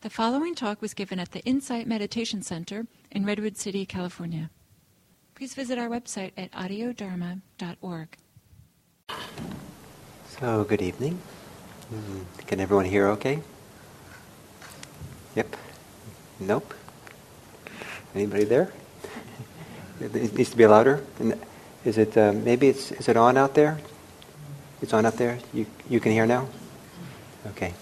The following talk was given at the Insight Meditation Center in Redwood City, California. Please visit our website at audiodharma.org. So, good evening. Can everyone hear okay? Yep. Nope. Anybody there? It needs to be louder. Is it is it on out there? It's on out there. You can hear now? Okay.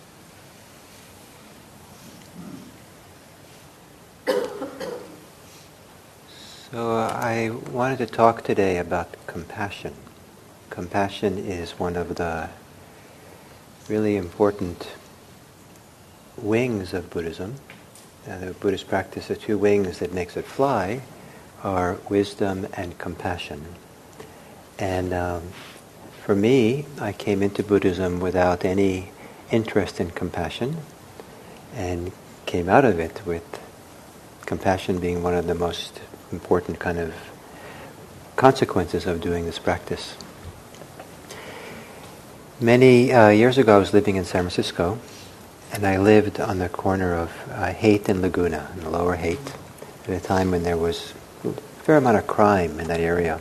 So I wanted to talk today about compassion. Compassion is one of the really important wings of Buddhism. The Buddhist practice, the two wings that makes it fly are wisdom and compassion. And for me, I came into Buddhism without any interest in compassion and came out of it with compassion being one of the most important kind of consequences of doing this practice. Many years ago I was living in San Francisco, and I lived on the corner of Haight and Laguna, in the lower Haight, at a time when there was a fair amount of crime in that area.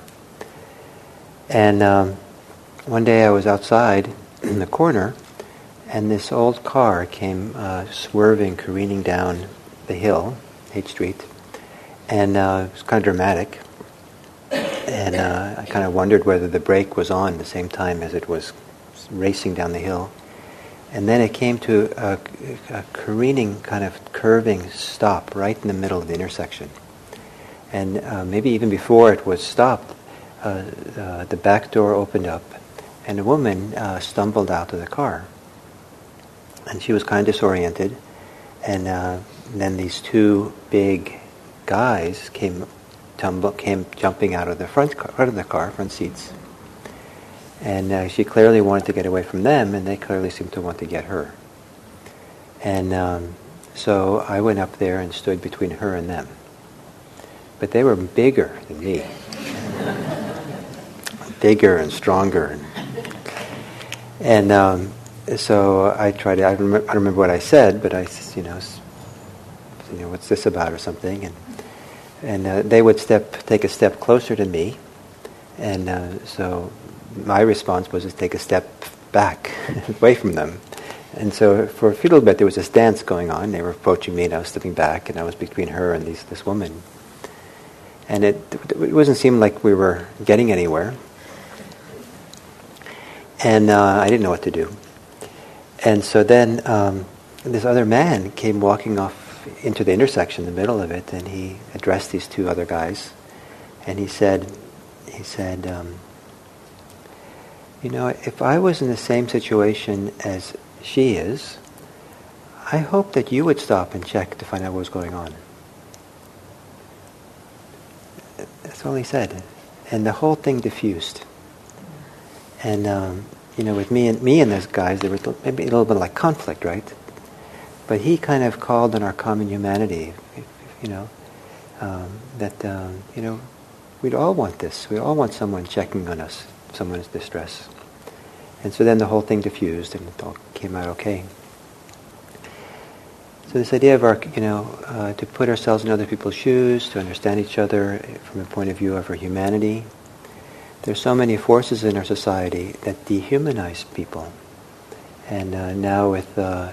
And one day I was outside in the corner, and this old car came swerving, careening down the hill, Haight Street, and it was kind of dramatic. And I kind of wondered whether the brake was on at the same time as it was racing down the hill. And then it came to a careening, kind of curving stop right in the middle of the intersection. And maybe even before it was stopped, the back door opened up, and a woman stumbled out of the car. And she was kind of disoriented. And then these two big guys came jumping out of the front of the car, front seats. And she clearly wanted to get away from them, and they clearly seemed to want to get her. And so I went up there and stood between her and them. But they were bigger than me. Bigger and stronger. And so I tried to, I don't remember what I said, but I said, what's this about or something? And they would take a step closer to me. And so my response was to take a step back, away from them. And so for a little bit there was this dance going on. They were approaching me and I was stepping back, and I was between her and this woman. And it wasn't seem like we were getting anywhere. And I didn't know what to do. And so then this other man came walking off into the intersection, the middle of it, and he addressed these two other guys. And he said, if I was in the same situation as she is, I hope that you would stop and check to find out what was going on. That's all he said. And the whole thing diffused. And, with me and those guys, there was maybe a little bit like conflict, right? But he kind of called on our common humanity, we'd all want this. We all want someone checking on us, someone's distress. And so then the whole thing diffused and it all came out okay. So this idea of to put ourselves in other people's shoes, to understand each other from a point of view of our humanity. There's so many forces in our society that dehumanize people. And now with the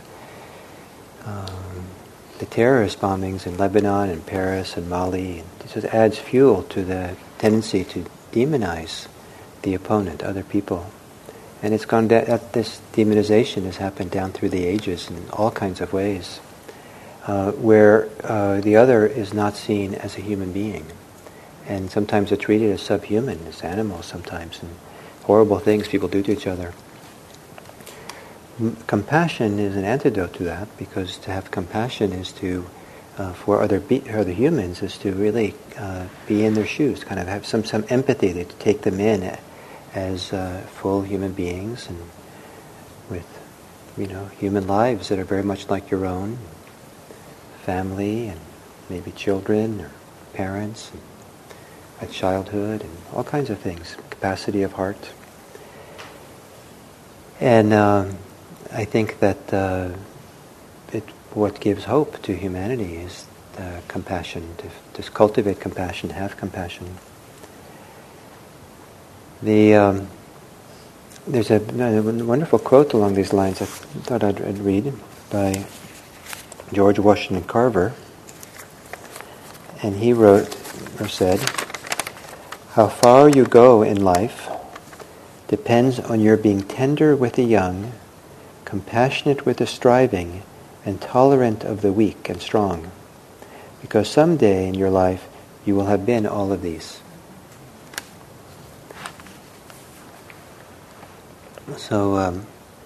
terrorist bombings in Lebanon and Paris and Mali, it just adds fuel to the tendency to demonize the opponent, other people. And it's gone this demonization has happened down through the ages in all kinds of ways, where the other is not seen as a human being. And sometimes they're treated as subhuman, as animals sometimes, and horrible things people do to each other. Compassion is an antidote to that, because to have compassion is to, for other humans, is to really be in their shoes, kind of have some empathy, to take them in as full human beings, and with human lives that are very much like your own, family and maybe children or parents, and at childhood and all kinds of things, capacity of heart. And I think that what gives hope to humanity is compassion, to cultivate compassion, to have compassion. There's a wonderful quote along these lines I thought I'd read by George Washington Carver. And he wrote or said, "How far you go in life depends on your being tender with the young, compassionate with the striving, and tolerant of the weak and strong. Because someday in your life you will have been all of these." So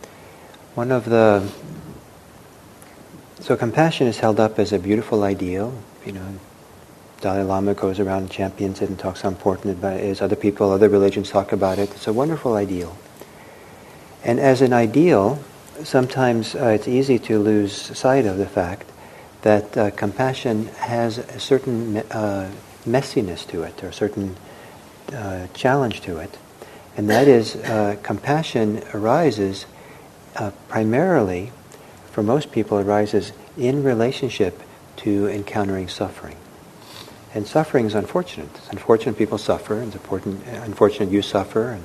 compassion is held up as a beautiful ideal. Dalai Lama goes around and champions it and talks how important it is. Other religions talk about it. It's a wonderful ideal. And as an ideal, sometimes it's easy to lose sight of the fact that compassion has a certain messiness to it, or a certain challenge to it. And that is, compassion arises primarily, for most people, arises in relationship to encountering suffering. And suffering is unfortunate. It's unfortunate people suffer, and it's unfortunate you suffer.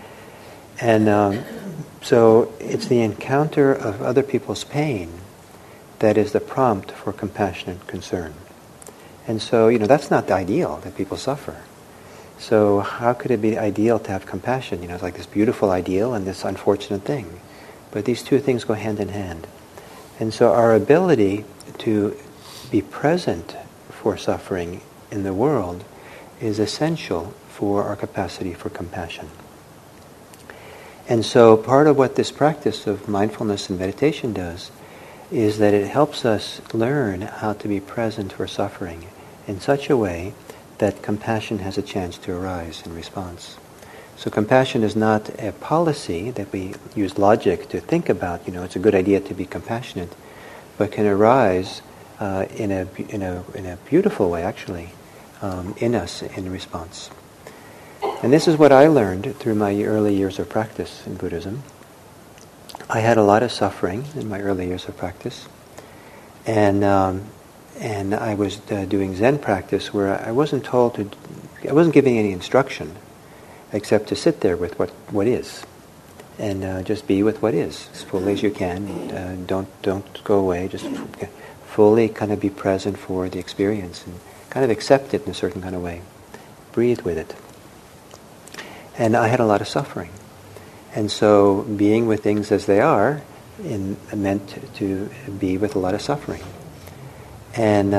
So it's the encounter of other people's pain that is the prompt for compassionate concern. And so, that's not the ideal, that people suffer. So how could it be ideal to have compassion? It's like this beautiful ideal and this unfortunate thing. But these two things go hand in hand. And so our ability to be present for suffering in the world is essential for our capacity for compassion. And so part of what this practice of mindfulness and meditation does is that it helps us learn how to be present for suffering in such a way that compassion has a chance to arise in response. So compassion is not a policy that we use logic to think about, it's a good idea to be compassionate, but can arise in a beautiful way, actually, in us in response. And this is what I learned through my early years of practice in Buddhism. I had a lot of suffering in my early years of practice, and I was doing Zen practice where I wasn't giving any instruction except to sit there with what is, and just be with what is as fully as you can. Don't go away. Just fully kind of be present for the experience and kind of accept it in a certain kind of way. Breathe with it. And I had a lot of suffering. And so being with things as they are meant to be with a lot of suffering. And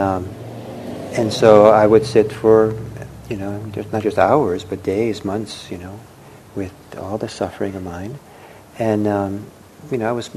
so I would sit for, not just hours, but days, months, with all the suffering of mine. And, I was,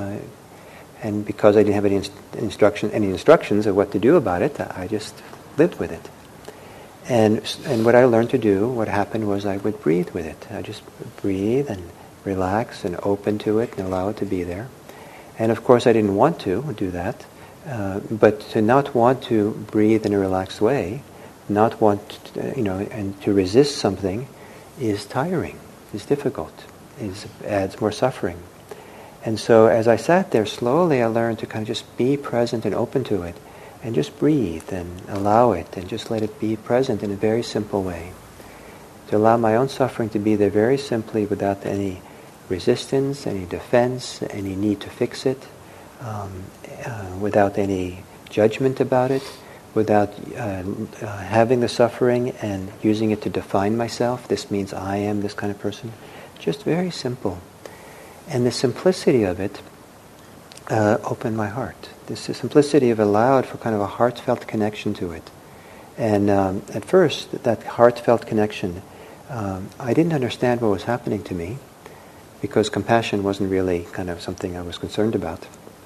and because I didn't have any instructions of what to do about it, I just lived with it. And what I learned to do, what happened was I would breathe with it. I just breathe and relax and open to it and allow it to be there. And of course I didn't want to do that, but to not want to breathe in a relaxed way, not want to, and to resist something is tiring, is difficult, adds more suffering. And so as I sat there, slowly I learned to kind of just be present and open to it, and just breathe and allow it and just let it be present in a very simple way. To allow my own suffering to be there very simply without any resistance, any defense, any need to fix it, without any judgment about it, without having the suffering and using it to define myself. This means I am this kind of person. Just very simple. And the simplicity of it opened my heart. This simplicity of allowed for kind of a heartfelt connection to it. And at first, that heartfelt connection, I didn't understand what was happening to me, because compassion wasn't really kind of something I was concerned about.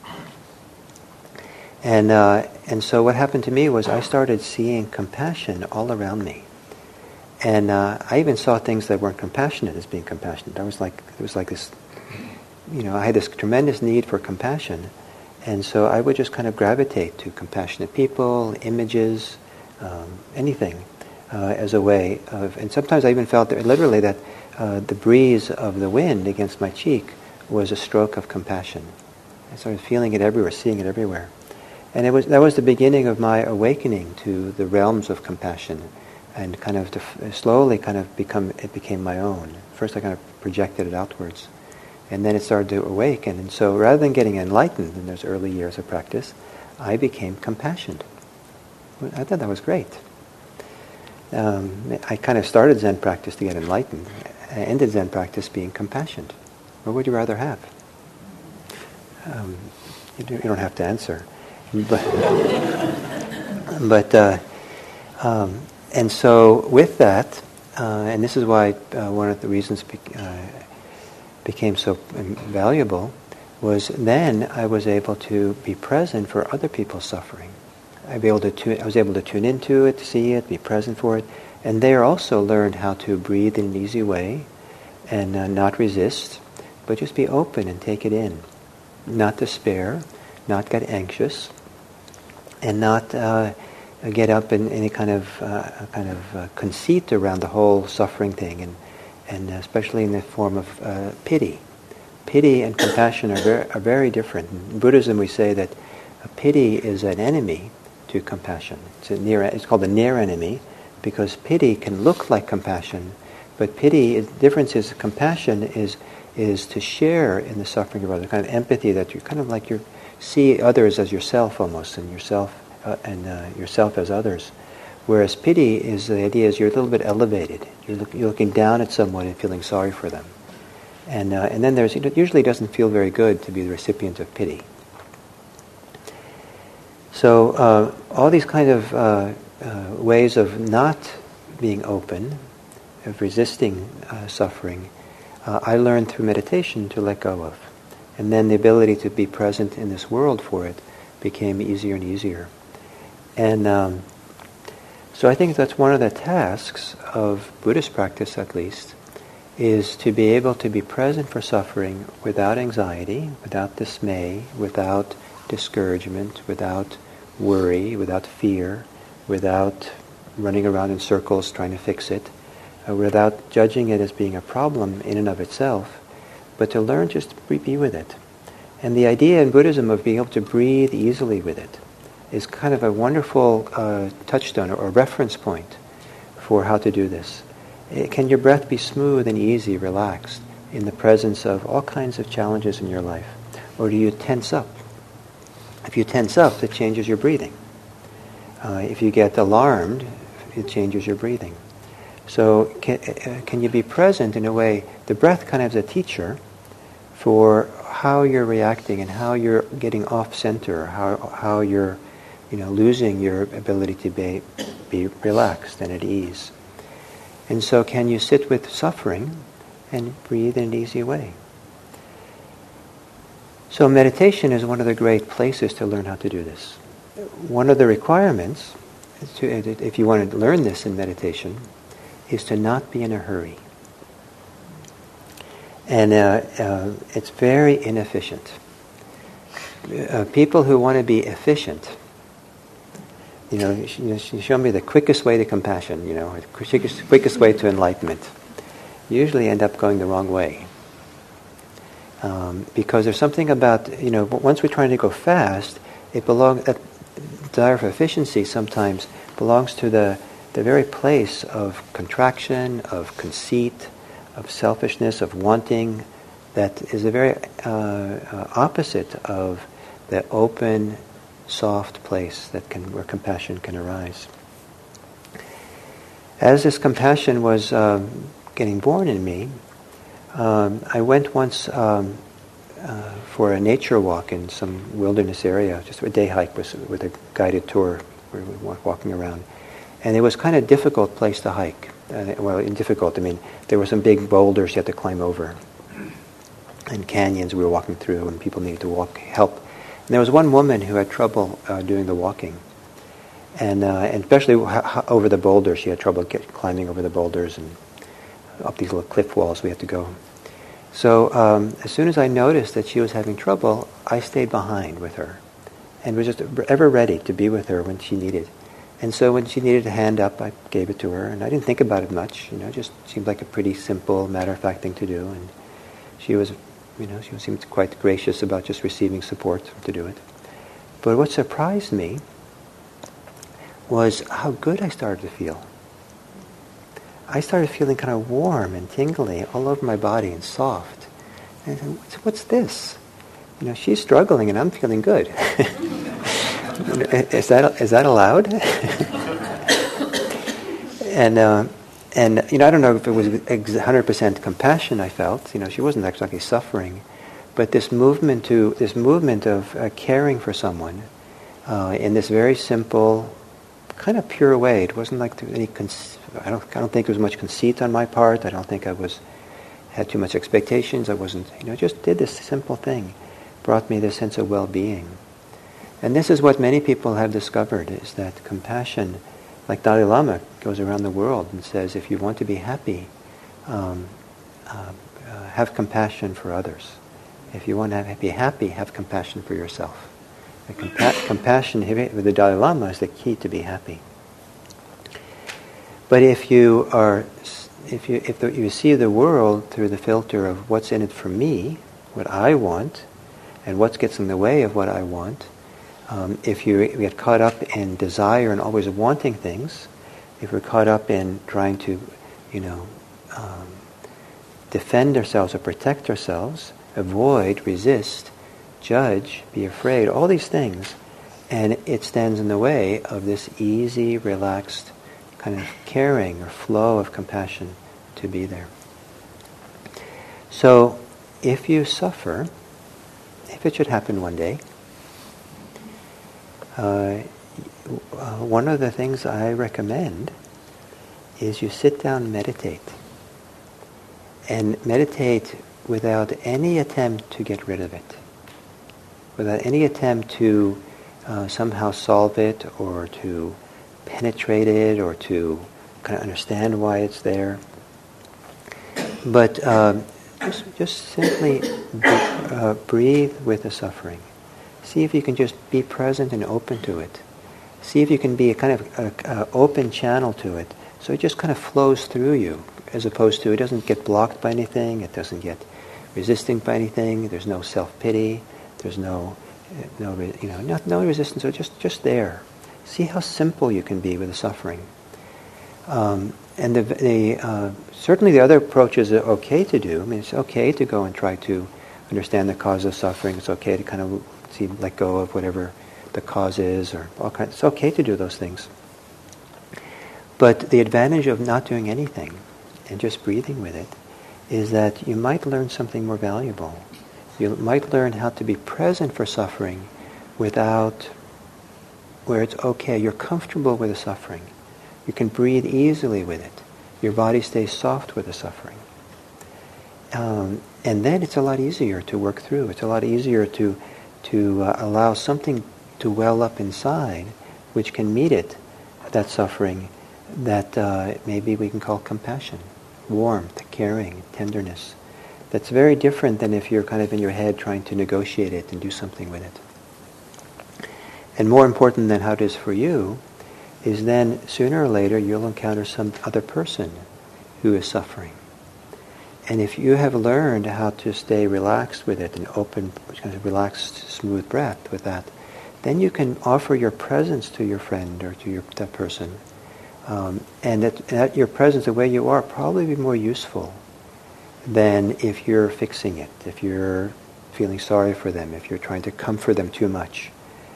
And so what happened to me was I started seeing compassion all around me. And I even saw things that weren't compassionate as being compassionate. It was like this, I had this tremendous need for compassion. And so I would just kind of gravitate to compassionate people, images, anything, as a way of... And sometimes I even felt that, literally that the breeze of the wind against my cheek was a stroke of compassion. I started feeling it everywhere, seeing it everywhere. And that was the beginning of my awakening to the realms of compassion, and kind of slowly it became my own. First I kind of projected it outwards, and then it started to awaken. And so rather than getting enlightened in those early years of practice, I became compassionate. I thought that was great. I kind of started Zen practice to get enlightened. I ended Zen practice being compassionate. What would you rather have? You don't have to answer. And so with that, and this is why one of the reasons became so valuable, was then I was able to be present for other people's suffering. I was able to tune into it, see it, be present for it, and there also learned how to breathe in an easy way and not resist, but just be open and take it in. Not despair, not get anxious, and not get up in any kind of conceit around the whole suffering thing, and especially in the form of pity. Pity and compassion are very different. In Buddhism, we say that pity is an enemy to compassion. It's called the near enemy, because pity can look like compassion, but the difference is compassion is to share in the suffering of others, kind of empathy, that you kind of like you see others as yourself almost, and yourself as others. Whereas pity is the idea is you're a little bit elevated. You're looking down at someone and feeling sorry for them, and then it usually doesn't feel very good to be the recipient of pity. So all these kind of ways of not being open, of resisting suffering, I learned through meditation to let go of. And then the ability to be present in this world for it became easier and easier. And so I think that's one of the tasks of Buddhist practice, at least, is to be able to be present for suffering without anxiety, without dismay, without discouragement, without worry, without fear, without running around in circles trying to fix it, without judging it as being a problem in and of itself, but to learn just to be with it. And the idea in Buddhism of being able to breathe easily with it is kind of a wonderful touchstone or reference point for how to do this. Can your breath be smooth and easy, relaxed, in the presence of all kinds of challenges in your life? Or do you tense up? If you tense up, it changes your breathing. If you get alarmed, it changes your breathing. So can you be present in a way, the breath kind of is a teacher for how you're reacting and how you're getting off center, how you're losing your ability to be relaxed and at ease. And so can you sit with suffering and breathe in an easy way? So meditation is one of the great places to learn how to do this. One of the requirements, if you want to learn this in meditation, is to not be in a hurry. And it's very inefficient. People who want to be efficient, show me the quickest way to compassion, the quickest way to enlightenment, usually end up going the wrong way. Because there's something about, once we're trying to go fast, that desire for efficiency sometimes belongs to the very place of contraction, of conceit, of selfishness, of wanting, that is the very opposite of the open, soft place where compassion can arise. As this compassion was getting born in me, I went once for a nature walk in some wilderness area, just a day hike with a guided tour where we were walking around. And it was kind of a difficult place to hike. There were some big boulders you had to climb over, and canyons we were walking through, and people needed to help. And there was one woman who had trouble doing the walking, and especially over the boulders. She had trouble climbing over the boulders and up these little cliff walls we had to go. So as soon as I noticed that she was having trouble, I stayed behind with her, and was just ever ready to be with her when she needed. And so when she needed a hand up, I gave it to her, and I didn't think about it much. Just seemed like a pretty simple, matter-of-fact thing to do. And she was She seemed quite gracious about just receiving support to do it. But what surprised me was how good I started to feel. I started feeling kind of warm and tingly all over my body and soft. And I said, what's this? She's struggling and I'm feeling good. Is that allowed? And I don't know if it was 100% compassion I felt. She wasn't exactly suffering, but this movement of caring for someone in this very simple, kind of pure way. It wasn't like there was any. I don't think there was much conceit on my part. I don't think I had too much expectations. I wasn't. Just did this simple thing, brought me this sense of well-being. And this is what many people have discovered, is that compassion, like Dalai Lama goes around the world and says, if you want to be happy, have compassion for others. If you want to be happy, have compassion for yourself. The compassion with the Dalai Lama is the key to be happy. But if you see the world through the filter of what's in it for me, what I want, and what gets in the way of what I want, if you get caught up in desire and always wanting things, if we're caught up in trying to, defend ourselves or protect ourselves, avoid, resist, judge, be afraid, all these things, and it stands in the way of this easy, relaxed kind of caring or flow of compassion to be there. So, if you suffer, if it should happen one day, one of the things I recommend is you sit down and meditate. And meditate without any attempt to get rid of it. Without any attempt to somehow solve it or to penetrate it or to kind of understand why it's there. But just simply breathe with the suffering. See if you can just be present and open to it. See if you can be a kind of open channel to it, so it just kind of flows through you, as opposed to it doesn't get blocked by anything, it doesn't get resisting by anything. There's no self-pity. There's no resistance. So just there. See how simple you can be with the suffering. And certainly the other approaches are okay to do. I mean, it's okay to go and try to understand the cause of suffering. It's okay to kind of let go of whatever the cause is, or all kinds. It's okay to do those things. But the advantage of not doing anything and just breathing with it is that you might learn something more valuable. You might learn how to be present for suffering without, where it's okay, you're comfortable with the suffering. You can breathe easily with it. Your body stays soft with the suffering. And then it's a lot easier to work through. It's a lot easier to allow something to well up inside which can meet it, that suffering, that maybe we can call compassion, warmth, caring, tenderness. That's very different than if you're kind of in your head trying to negotiate it and do something with it. And more important than how it is for you is then sooner or later you'll encounter some other person who is suffering. And if you have learned how to stay relaxed with it and open, kind of relaxed, smooth breath with that, then you can offer your presence to your friend or to that person. And that your presence, the way you are, probably be more useful than if you're fixing it, if you're feeling sorry for them, if you're trying to comfort them too much.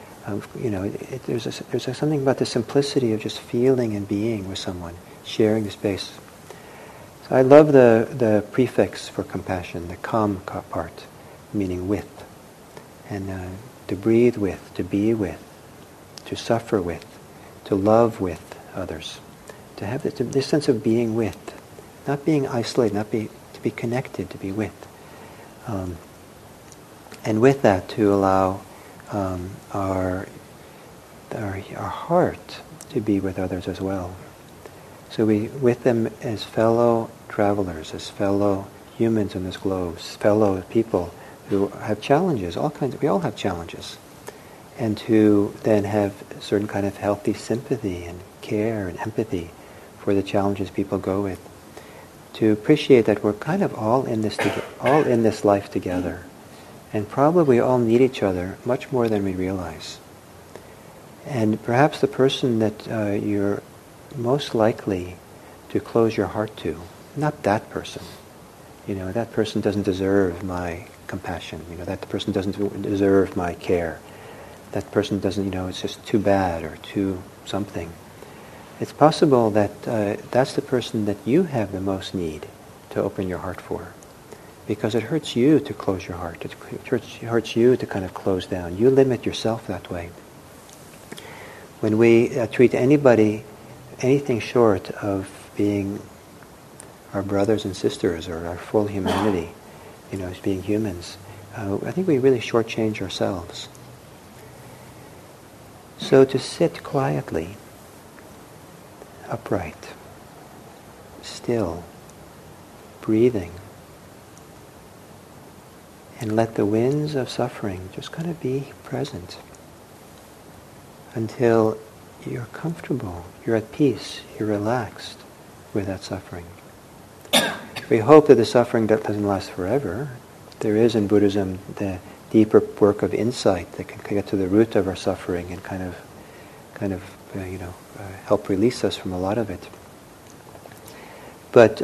There's something about the simplicity of just feeling and being with someone, sharing the space. So I love the prefix for compassion, the kam part, meaning with, and to breathe with, to be with, to suffer with, to love with others, to have this sense of being with, not being isolated, to be connected, to be with, and with that to allow our heart to be with others as well. So we with them as fellow travelers, as fellow humans on this globe, as fellow people who have challenges, we all have challenges. And to then have a certain kind of healthy sympathy and care and empathy for the challenges people go with. to appreciate that we're kind of all in this life together, and probably we all need each other much more than we realize. And perhaps the person that you're most likely to close your heart to, not that person. That person doesn't deserve my compassion. That person doesn't deserve my care. That person doesn't, it's just too bad or too something. It's possible that that's the person that you have the most need to open your heart for, because it hurts you to close your heart. It hurts you to kind of close down. You limit yourself that way. When we treat anybody anything short of being our brothers and sisters or our full humanity, as being humans, I think we really shortchange ourselves. So to sit quietly, upright, still, breathing, and let the winds of suffering just kind of be present until you're comfortable, you're at peace, you're relaxed with that suffering. We hope that the suffering doesn't last forever. There is in Buddhism the deeper work of insight that can get to the root of our suffering and kind of help release us from a lot of it. But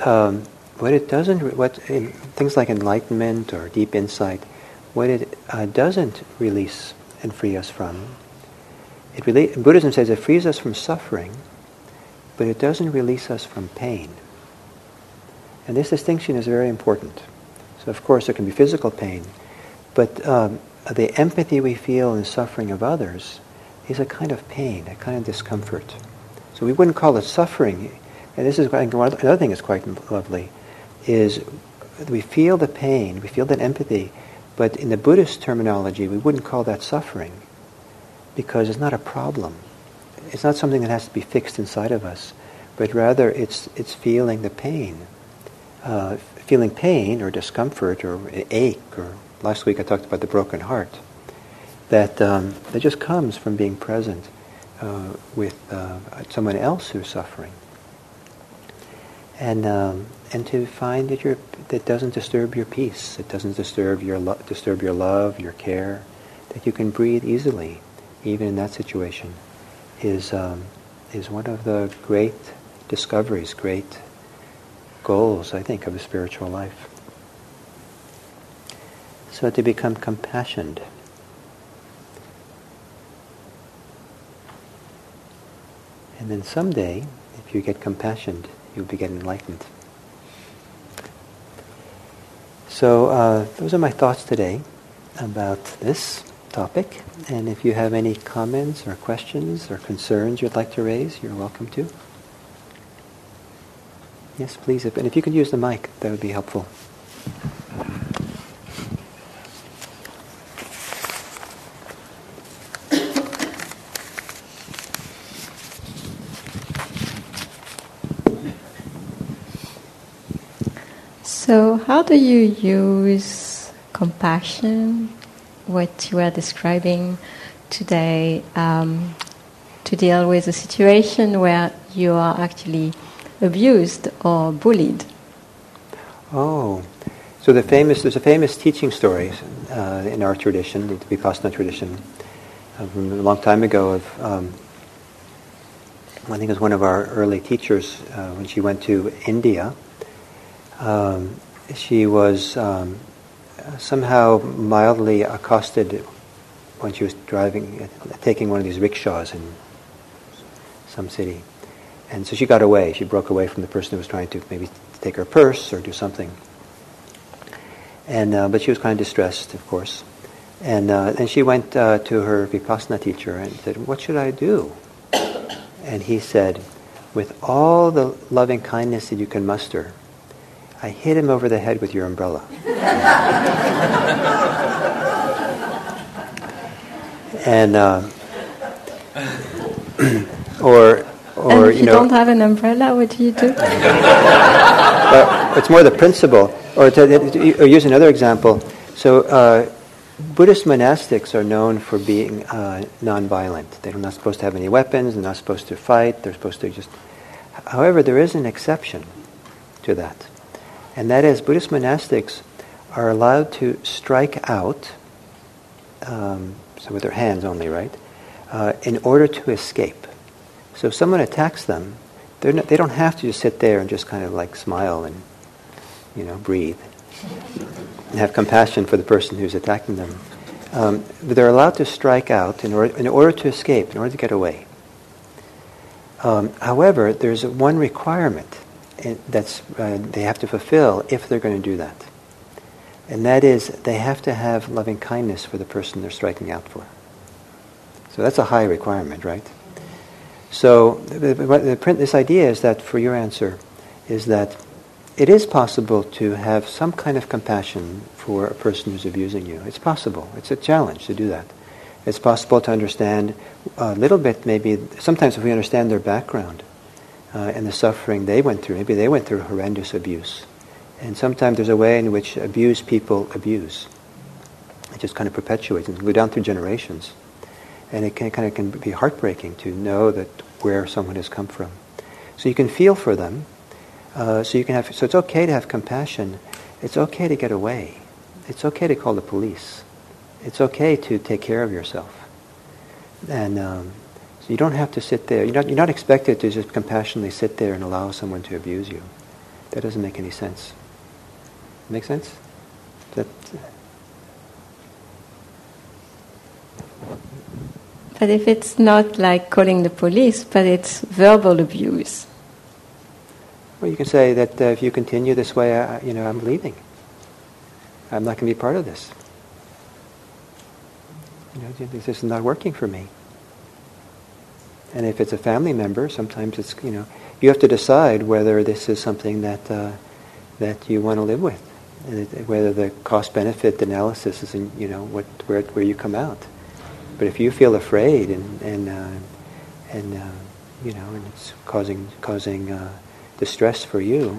things like enlightenment or deep insight, what it doesn't release and free us from, Buddhism says it frees us from suffering, but it doesn't release us from pain. And this distinction is very important. So of course there can be physical pain, but the empathy we feel in the suffering of others is a kind of pain, a kind of discomfort. So we wouldn't call it suffering. And this is another thing that's quite lovely, is we feel the pain, we feel that empathy, but in the Buddhist terminology we wouldn't call that suffering, because it's not a problem. It's not something that has to be fixed inside of us, but rather it's feeling the pain. Feeling pain or discomfort or ache, or last week I talked about the broken heart, that just comes from being present with someone else who's suffering, and to find that doesn't disturb your peace, it doesn't disturb your love, your care, that you can breathe easily, even in that situation, is one of the great discoveries, great goals, I think, of a spiritual life. So to become compassionate. And then someday, if you get compassionate, you'll be getting enlightened. So those are my thoughts today about this topic. And if you have any comments or questions or concerns you'd like to raise, you're welcome to. Yes, please. And if you could use the mic, that would be helpful. So how do you use compassion, what you are describing today, to deal with a situation where you are actually abused or bullied? Oh, so there's a famous teaching story in our tradition, the Vipassana tradition, from a long time ago of, I think it was one of our early teachers, when she went to India, she was somehow mildly accosted when she was taking one of these rickshaws in some city. And so she got away. She broke away from the person who was trying to maybe take her purse or do something. And but she was kind of distressed, of course. And then she went to her Vipassana teacher and said, "What should I do?" And he said, "With all the loving kindness that you can muster, I hit him over the head with your umbrella." And and if you don't have an umbrella, what do you do? Well, it's more the principle. Or use another example. So Buddhist monastics are known for being non-violent. They're not supposed to have any weapons. They're not supposed to fight. They're supposed to just... However, there is an exception to that. And that is, Buddhist monastics are allowed to strike out, so with their hands only, right, in order to escape. So if someone attacks them, they don't have to just sit there and just kind of like smile and, breathe and have compassion for the person who's attacking them. But they're allowed to strike out in order to escape, in order to get away. However, there's one requirement that's they have to fulfill if they're going to do that. And that is, they have to have loving kindness for the person they're striking out for. So that's a high requirement, right? So this idea is that, for your answer, is that it is possible to have some kind of compassion for a person who's abusing you. It's possible. It's a challenge to do that. It's possible to understand a little bit, maybe, sometimes if we understand their background and the suffering they went through. Maybe they went through horrendous abuse. And sometimes there's a way in which abused people abuse. It just kind of perpetuates and go down through generations. And it can be heartbreaking to know that where someone has come from. So you can feel for them. So it's okay to have compassion. It's okay to get away. It's okay to call the police. It's okay to take care of yourself. And so you don't have to sit there. You're not expected to just compassionately sit there and allow someone to abuse you. That doesn't make any sense. Make sense? But if it's not like calling the police, but it's verbal abuse. Well, you can say that if you continue this way, I'm leaving. I'm not going to be part of this. This is not working for me. And if it's a family member, sometimes it's, you have to decide whether this is something that you want to live with, and whether the cost-benefit analysis is in, where you come out. But if you feel afraid and it's causing distress for you,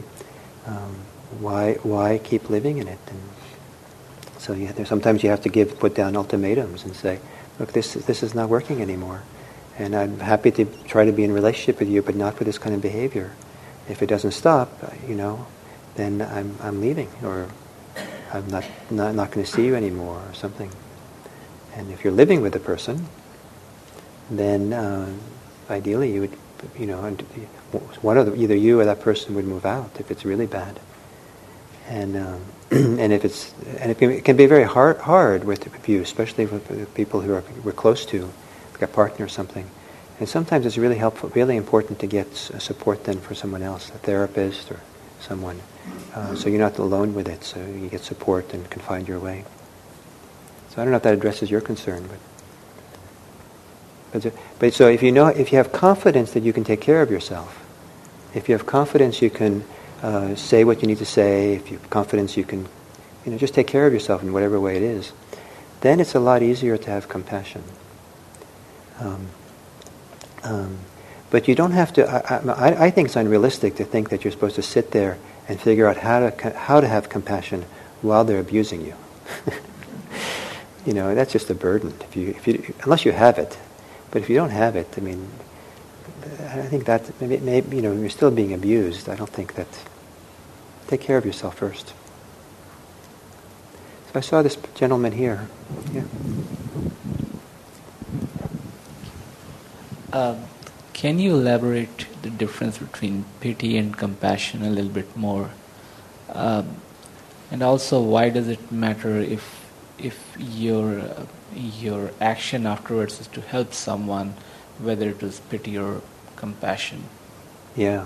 why keep living in it? And so sometimes you have to put down ultimatums and say, look, this is not working anymore, and I'm happy to try to be in relationship with you, but not for this kind of behavior. If it doesn't stop, then I'm leaving, or I'm not going to see you anymore, or something. And if you're living with a person, then ideally you would, either you or that person would move out if it's really bad. And it can be very hard with abuse, especially with people who we're close to, like a partner or something. And sometimes it's really helpful, really important to get support then for someone else, a therapist or someone, so you're not alone with it. So you get support and can find your way. So I don't know if that addresses your concern, but so if you have confidence that you can take care of yourself, if you have confidence you can say what you need to say, if you have confidence you can, just take care of yourself in whatever way it is, then it's a lot easier to have compassion. But you don't have to. I think it's unrealistic to think that you're supposed to sit there and figure out how to have compassion while they're abusing you. That's just a burden. If you unless you have it, but if you don't have it, I think that maybe you're still being abused. I don't think that. Take care of yourself first. So I saw this gentleman here. Yeah. Can you elaborate the difference between pity and compassion a little bit more? And also, why does it matter if your action afterwards is to help someone, whether it was pity or compassion? Yeah.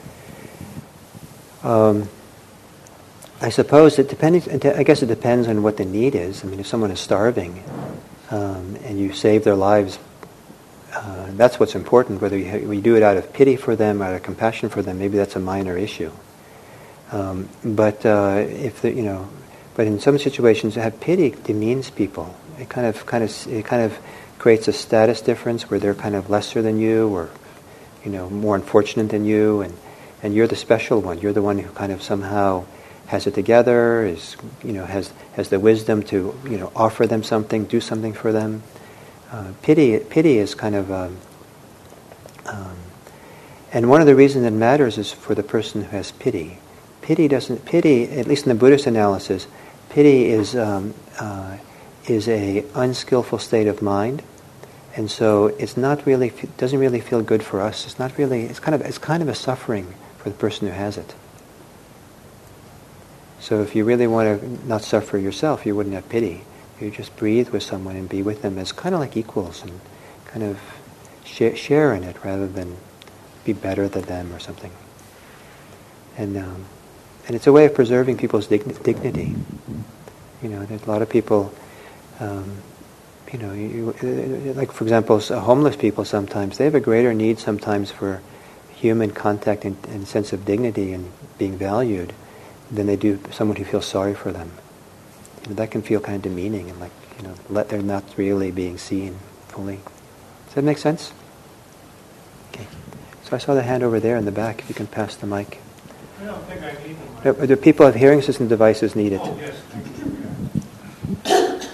I suppose it depends. I guess it depends on what the need is. If someone is starving and you save their lives, that's what's important. Whether you do it out of pity for them, out of compassion for them, maybe that's a minor issue. But in some situations, to have pity demeans people. It kind of creates a status difference where they're kind of lesser than you, or more unfortunate than you, and you're the special one. You're the one who kind of somehow has it together, has the wisdom to offer them something, do something for them. Pity is kind of, and one of the reasons it matters is for the person who has pity, Pity doesn't. Pity, at least in the Buddhist analysis, pity is a unskillful state of mind, and so it's not really, doesn't really feel good for us. It's not really. It's kind of a suffering for the person who has it. So if you really want to not suffer yourself, you wouldn't have pity. You just breathe with someone and be with them as kind of like equals and kind of share in it rather than be better than them or something. And it's a way of preserving people's dignity. You know, there's a lot of people, like for example, homeless people sometimes, they have a greater need sometimes for human contact and sense of dignity and being valued than they do someone who feels sorry for them. You know, that can feel kind of demeaning and like, they're not really being seen fully. Does that make sense? Okay. So I saw the hand over there in the back, if you can pass the mic. I don't think I need the mic. Do people with hearing system devices need it? Oh, yes.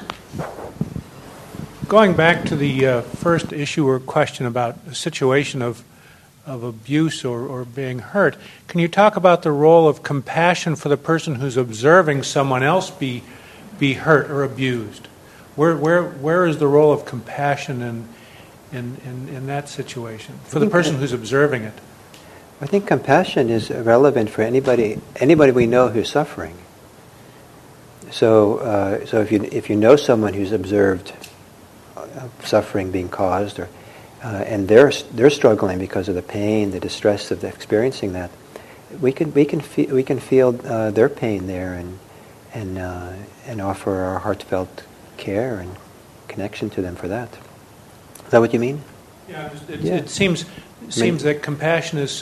Going back to the first issue or question about a situation of abuse or being hurt, can you talk about the role of compassion for the person who's observing someone else be hurt or abused? Where is the role of compassion in that situation for the person who's observing it? I think compassion is relevant for anybody we know who's suffering. So if you know someone who's observed suffering being caused, or and they're struggling because of the pain, the distress of experiencing that, we can feel their pain there and offer our heartfelt care and connection to them for that. Is that what you mean? Yeah, it seems that compassion is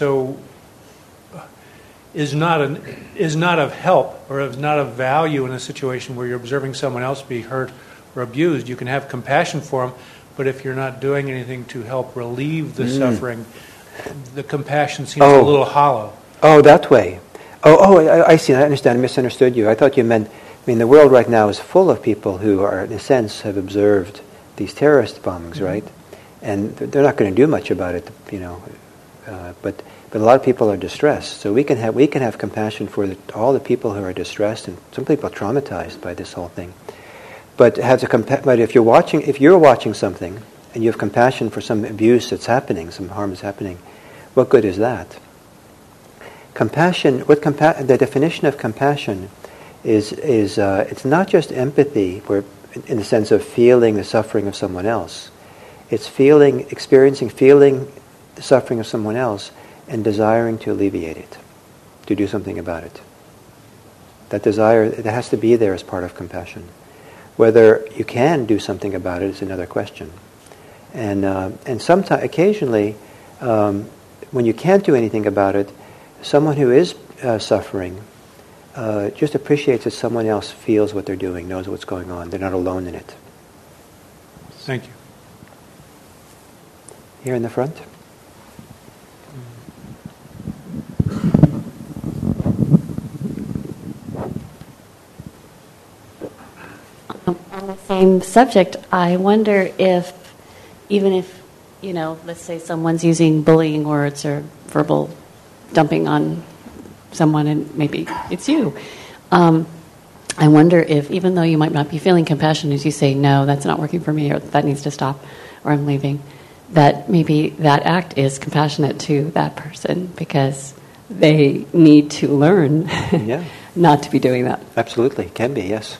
not of help or is not of value in a situation where you're observing someone else be hurt or abused. You can have compassion for them, but if you're not doing anything to help relieve the suffering, the compassion seems a little hollow. Oh, that way. I see. I understand. I misunderstood you. I thought you meant. I mean, the world right now is full of people who are, in a sense, have observed these terrorist bombings, right? And they're not going to do much about it, but a lot of people are distressed. So we can have compassion for all the people who are distressed, and some people are traumatized by this whole thing. But if you're watching something and you have compassion for some abuse that's happening, some harm is happening, what good is that? Compassion. The definition of compassion is it's not just empathy, where in the sense of feeling the suffering of someone else. It's experiencing the suffering of someone else and desiring to alleviate it, to do something about it. That desire, it has to be there as part of compassion. Whether you can do something about it is another question. And sometimes, occasionally, when you can't do anything about it, someone who is suffering just appreciates that someone else feels what they're doing, knows what's going on. They're not alone in it. Thank you. Here in the front. On the same subject, I wonder if, even if, let's say someone's using bullying words or verbal dumping on someone, and maybe it's you, I wonder if, even though you might not be feeling compassion as you say, no, that's not working for me, or that needs to stop, or I'm leaving, that maybe that act is compassionate to that person because they need to learn not to be doing that. Absolutely, can be, yes.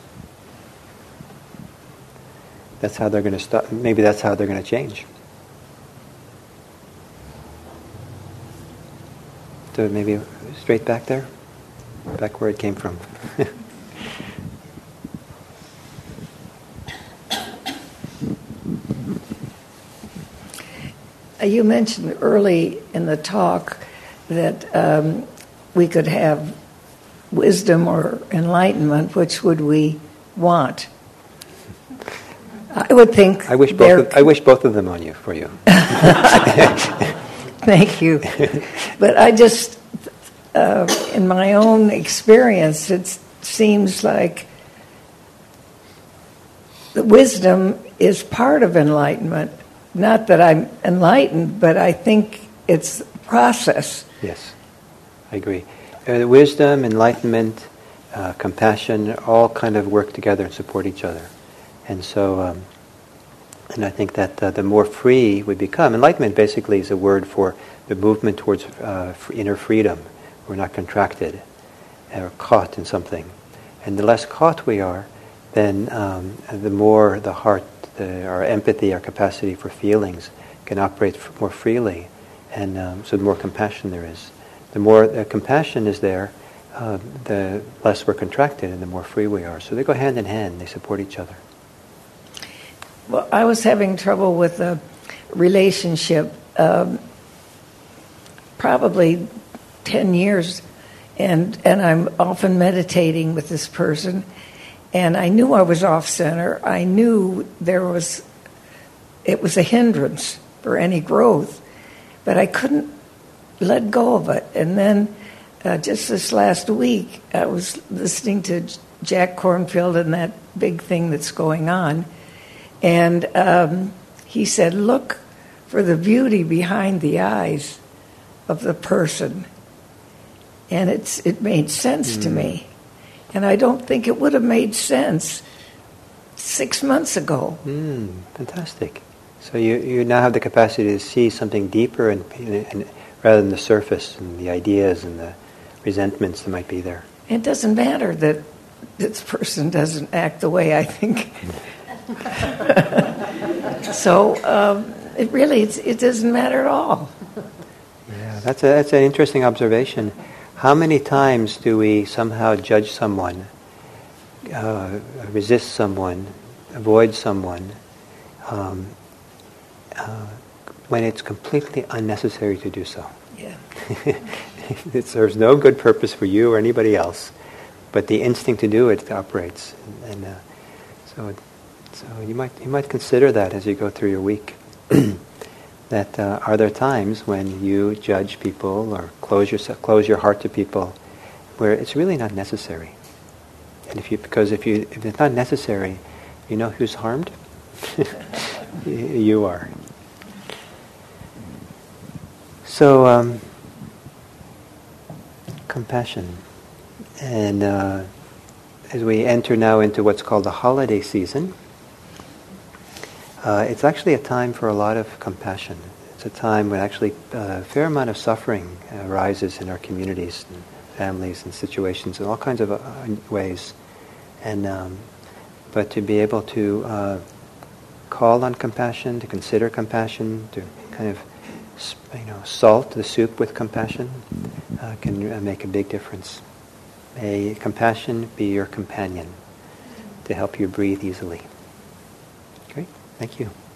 That's how they're going to stop. Maybe that's how they're going to change. So maybe straight back there, back where it came from. You mentioned early in the talk that we could have wisdom or enlightenment. Which would we want? I would think. I wish both of them on you for you. Thank you. But I just, in my own experience, it seems like the wisdom is part of enlightenment. Not that I'm enlightened, but I think it's a process. Yes, I agree. wisdom, enlightenment, compassion, all kind of work together and support each other. And so, and I think that the more free we become, enlightenment basically is a word for the movement towards inner freedom. We're not contracted or caught in something. And the less caught we are, then the more the heart, our empathy, our capacity for feelings can operate more freely. And so the more compassion there is. The more compassion is there, the less we're contracted and the more free we are. So they go hand in hand. They support each other. Well, I was having trouble with a relationship probably 10 years, and I'm often meditating with this person, and I knew I was off-center. I knew it was a hindrance for any growth, but I couldn't let go of it. And then just this last week, I was listening to Jack Kornfield and that big thing that's going on, and he said, look for the beauty behind the eyes of the person. And it made sense to me. And I don't think it would have made sense 6 months ago. Fantastic. So you now have the capacity to see something deeper and rather than the surface and the ideas and the resentments that might be there. It doesn't matter that this person doesn't act the way I think. So it doesn't matter at all. Yeah, that's an interesting observation. How many times do we somehow judge someone, resist someone, avoid someone, when it's completely unnecessary to do so? Yeah. It serves no good purpose for you or anybody else, but the instinct to do it operates, and so you might consider that as you go through your week. That are there times when you judge people or close your heart to people where it's really not necessary? And if it's not necessary, you know who's harmed? You are. So compassion, and as we enter now into what's called the holiday season. It's actually a time for a lot of compassion. It's a time when actually a fair amount of suffering arises in our communities and families and situations in all kinds of ways. And but to be able to call on compassion, to consider compassion, to kind of salt the soup with compassion can make a big difference. May compassion be your companion to help you breathe easily. Great. Thank you.